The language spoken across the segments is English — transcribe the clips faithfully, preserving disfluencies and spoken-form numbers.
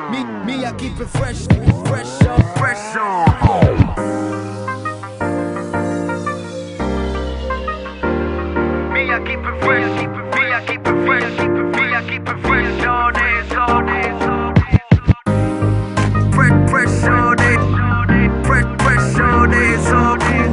Me, me, I keep it fresh, fresh on, fresh on. Me, I keep it fresh, keep it, me, I keep it fresh, keep it, me, I keep it fresh all day, all day, all day. Fresh, fresh all day, fresh, fresh all day, all day.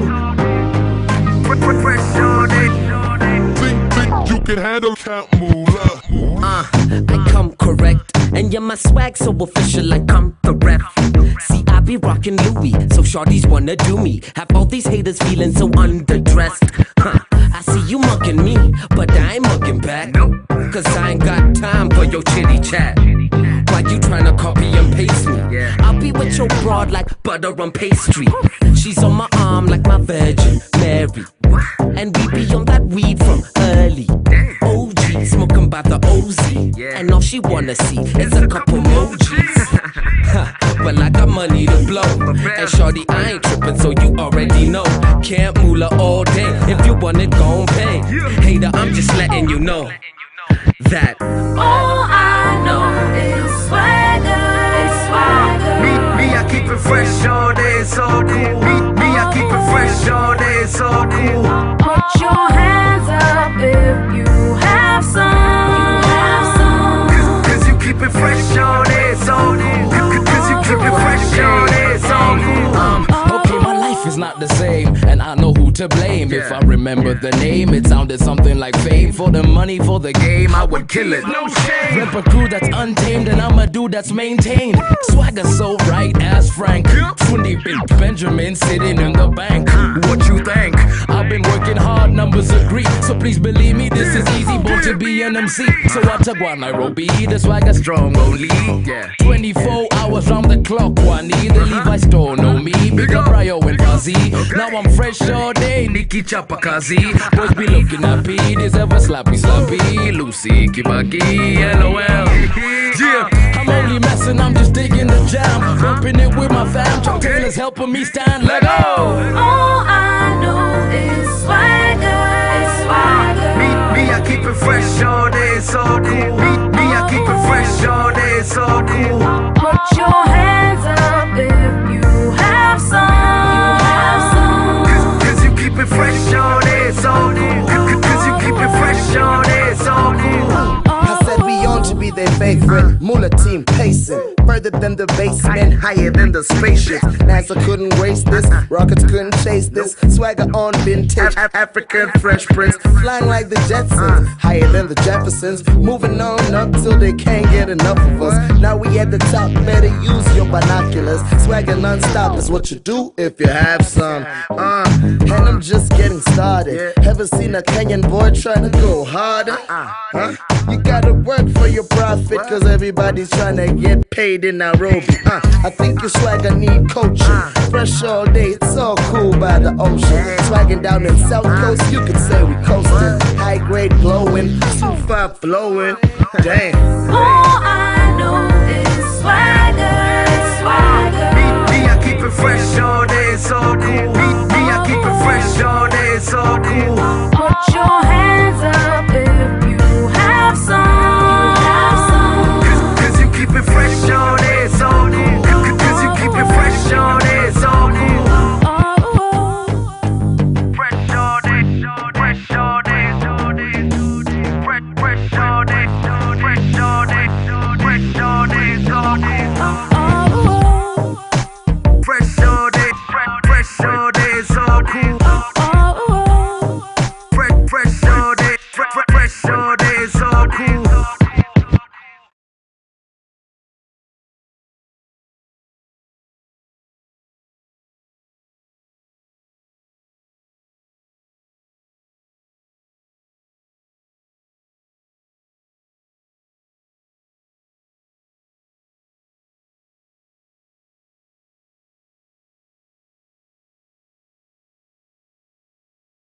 Fresh, fresh all day. Think, think you can handle Count Moolah. Uh, I come correct, and yeah, my swag so official like I'm the ref. See, I be rockin' Louis, so shorties wanna do me. Have all these haters feeling so underdressed. Huh, I see you mugging me, but I ain't mugging back. Cause I ain't got time for your chitty chat. Why you tryna copy and paste me? I'll be with your broad like butter on pastry. She's on my arm like my Virgin Mary. And we be on that weed from early. O G, smoking by the O Z. And all she wanna see is a couple emojis. Well, I got money to blow. And shorty, I ain't trippin', so you already know. Can't moolah all day. If you want it, gon' pay. Hater, I'm just letting you know that all I know is swagger, is swagger. Me, me, I keep it fresh all day, it's all cool. Me, me, I keep it fresh all day, it's all cool. Put your hands up if you have some, you have some. Cause, cause you keep it fresh all day, it's all cool. Cause, cause you keep it fresh all day, it's all cool. Um, okay, my life is not the same, and I know who to blame. If I remember the name, it sounded something like fame. For the money, for the game, I would kill it. No shame. Rep a crew that's untamed, and I'm a dude that's maintained. Swagger so right as Frank. twenty big Benjamin sitting in the bank. What you think? I've been working hard, numbers agree. So please believe me, this is easy, born to be an M C. So I took one Nairobi, the swagger strong only. Yeah. twenty-four hours round the clock, Wani. The Levi store know me. Big up Ryo and Fuzzy. Now I'm fresh all day, Nikki Chapakazi. Boys be looking at P, this ever slappy slappy. Lucy, Kibaki, L O L. Yeah, I'm only messing, I'm just digging the jam. Bumping it with my fam, Chuck Taylor's helping me stand. Let go! All I know is swagger, is swagger. Me, me, I keep it fresh all day, it's all cool. Me, me, I keep it fresh all day, it's all cool. Put your hands up if you have some, you have some. Cause, cause you keep it fresh all day, it's all cool. Cause, cause you keep it fresh all day, it's all cool. I said we on to be their favorite. Moolah team pacing further than the basement, higher than the spaceships. NASA couldn't waste this, rockets couldn't chase this. Swagger on vintage, African Fresh Prince, flying like the Jetsons, higher than the Jeffersons. Moving on up till they can't get enough of us. Now we at the top, better use your binoculars. Swagger non-stop is what you do if you have some. Uh, and I'm just getting started. Ever seen a Kenyan boy trying to go harder? Huh? You gotta work for your profit, cause everybody's trying to get paid in Nairobi. Uh, I think your swagger need coaching. Fresh all day, it's all cool by the ocean. Swagging down in South Coast, you could say we coasting. High grade glowing, too far flowing. Damn. All I know is swagger, is swagger. Me, me, I keep it fresh all day, it's all cool. Me, me, I keep it fresh all day, it's all cool. Put your hands up if you have some, you have some. Cause, cause you keep it fresh all day, it's all cool. Cause, cause you keep it fresh all day, it's all cool. Fresh all day, fresh all day, fresh, fresh all day, fresh all day, fresh all day.